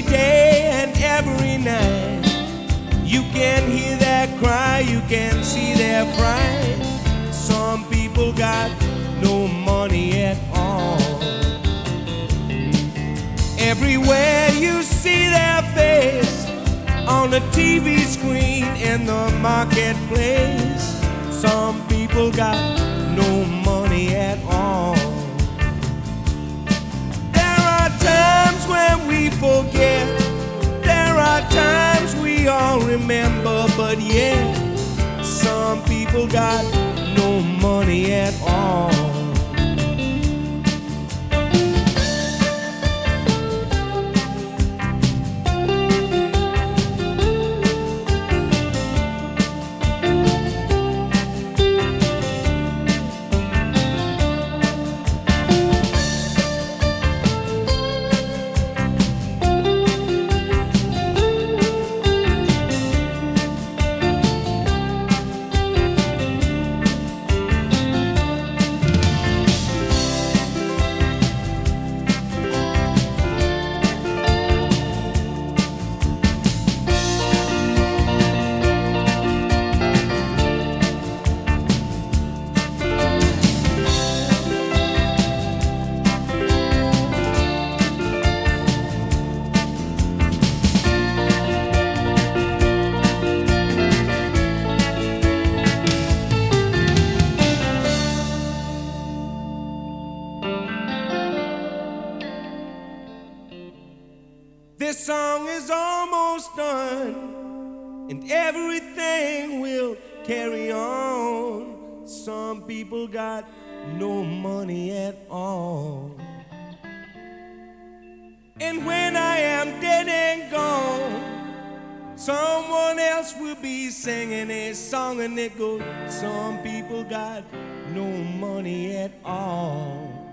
day and every night. You can hear their cry, you can see their pride. Some people got no money at all. Everywhere you see their face, on the TV screen, in the marketplace. Some people got no money at all. There are times when we forget, there are times we all remember, but yeah, some people got no money at all. This song is almost done, and everything will carry on. Some people got no money at all. And when I am dead and gone, someone else will be singing a song, and it goes, some people got no money at all.